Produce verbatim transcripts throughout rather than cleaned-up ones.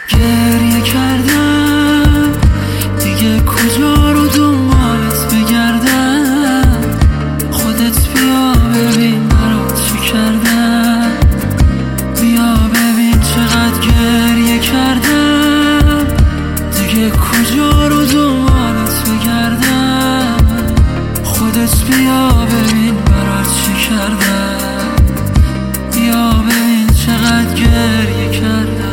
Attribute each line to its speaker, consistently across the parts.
Speaker 1: گریه کردم دیگه کجا رو دنبالت بگردم، خودت بیا ببین برات چی کردم، بیا ببین چقدر گریه کردم، دیگه کجا رو دنبالت بگردم، خودت بیا ببین برات چی کردم، بیا ببین چقدر گریه کردم.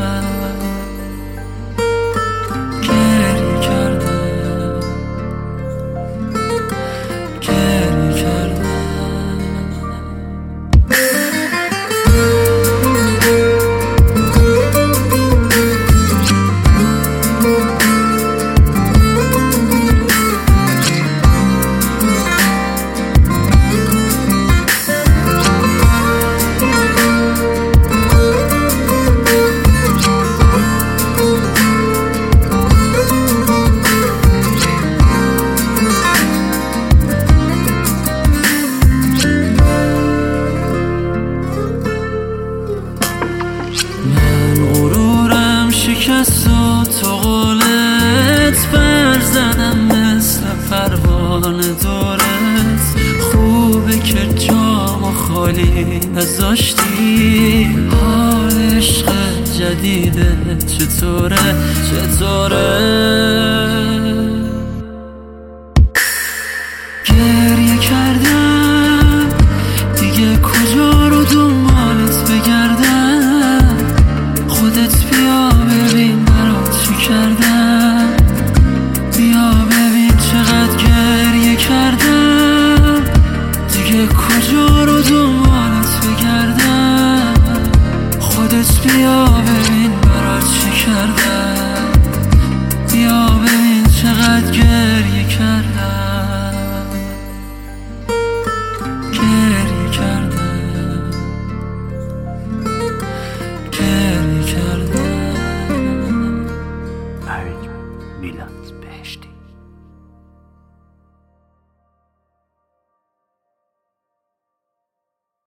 Speaker 1: شکست و تو قولت بر زدم مثل پروانه دورت، خوبه که جامو خالی نذاشتی، حال عشق جدیده چطوره چطوره. گریه کردم دیگه کجا رو دنبالت بگردم، خودت بیا ببین برات چی کردم، بیا ببین چقدر گریه کردم، دیگه کجا رو دنبالت بگردم، خودت بیا ببین برات چی کردم، بیا ببین چقدر گریه کردم، گریه کردم، گریه کردم.
Speaker 2: میلاد بهشتی.